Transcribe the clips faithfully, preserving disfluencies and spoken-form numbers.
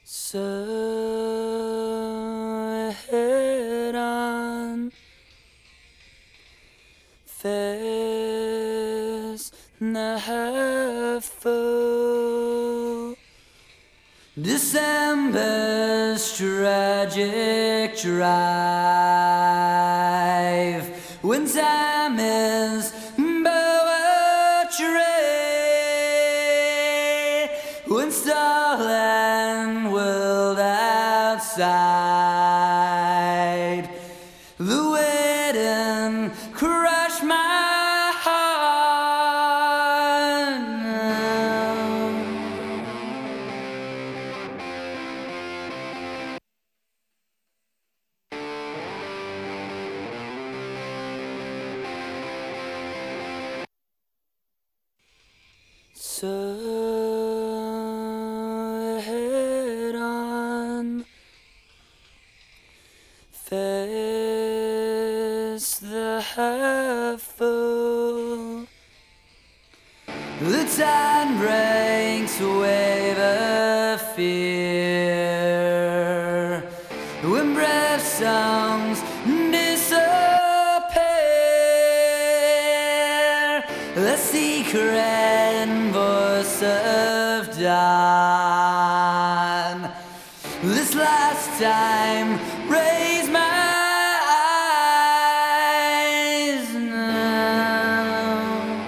So head on, face the half full. December's tragic drive, when time is poetry, when starland world outside, the wedding crushed my heart. So head on, face the half full. The tide breaks a wave of fear, when brave songs disappear, the secret voice of dawn. This last time, raise my eyes now.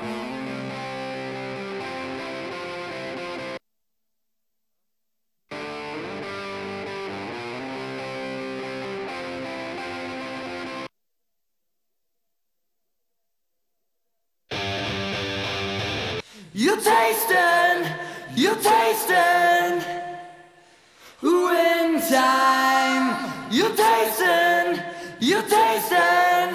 You tasted, you tasted, in time. You tasted, you tasted,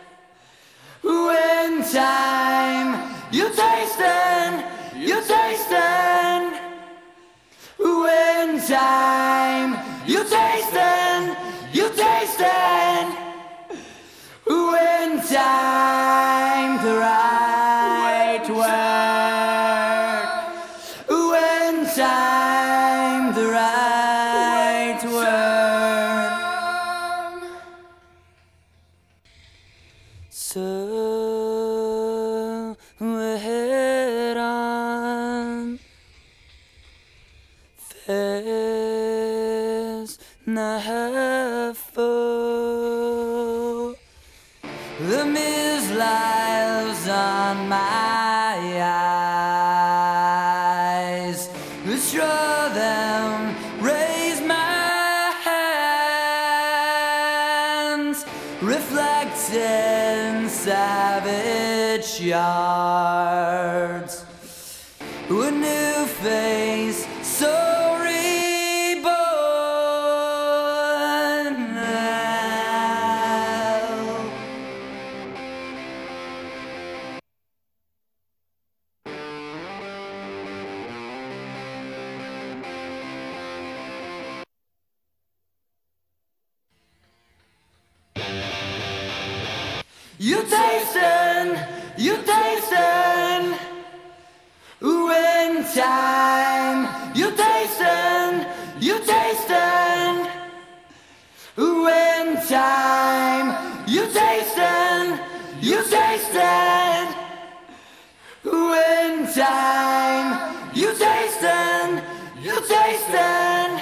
in time. You tasted, you tasted, in time. You tasted, you tasted, in time. The right word, in time. The right word. So head on, face the half full. The mist lies on my eyes. Withdraw them, raise my hands, reflecting savage yards. A new face, so reborn now. You tasted, you tasted, in time. You tasted, you tasted, in time. You tasted, you tasted, in time. You tasted, you tasted,